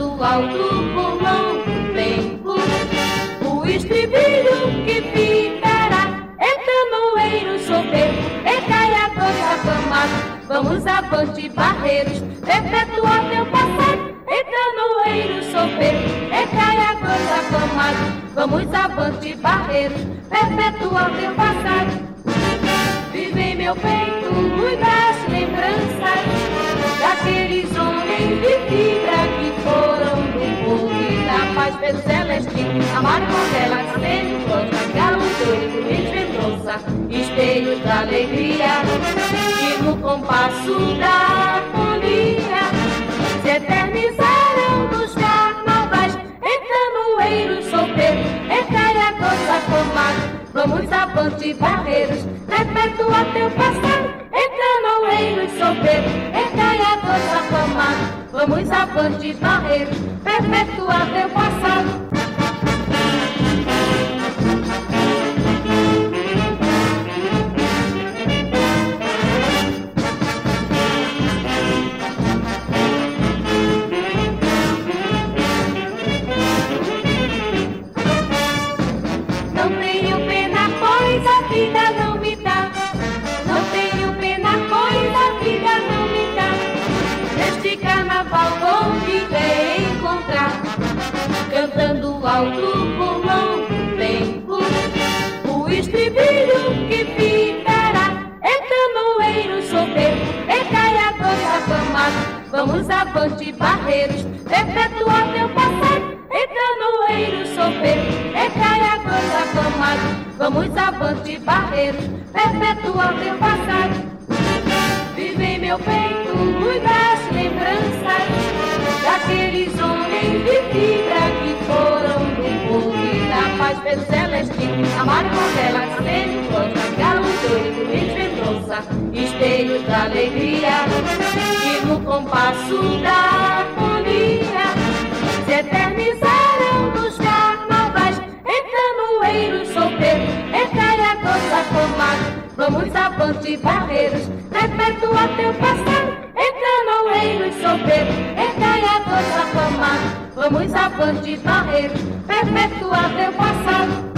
cantando alto por longo tempo, o estribilho que ficará é canoeiro soberbo, é caiador afamado. Vamos avante, barreiros, perpetuar teu passado, é canoeiro soberbo, é caiador afamado. Vamos avante, barreiros, perpetuar teu passado. Vive em meu peito muitas lembranças daqueles homens de fibra que foram do povo e da paz pelo celeste. Amaram com sendo costa, galo doido, desventrosa, espelhos da alegria, que no compasso da harmonia se eternizaram nos carnavais. É canoeiro solteiro, é caiador afamado. Vamos avante, barreiros, perpetuar teu passado. É canoeiro solteiro, é caiador afamado. Vamos avante, barreiros, perpetuar teu passado. Cantando alto por longo tempo, o estribilho que ficará é canoeiro soberbo, é caiador afamado. Vamos avante, barreiros, perpetuar teu passado. É canoeiro soberbo, é caiador afamado. Vamos avante, barreiros, perpetuar teu passado. Vive em meu peito muitas lembranças daqueles homens de fibra que foram do povo e da paz pelo celeste. Amaram com ela, sendo costa, galo doido, desventrosa, espelhos da alegria, que no compasso da harmonia se eternizaram nos carnavais. É canoeiro solteiro, é caiador afamado. Vamos avante, barreiros, perpetuar teu passado. É canoeiro solteiro, é caiador afamado. Vamos avante, barreiros, perpetuar teu passado.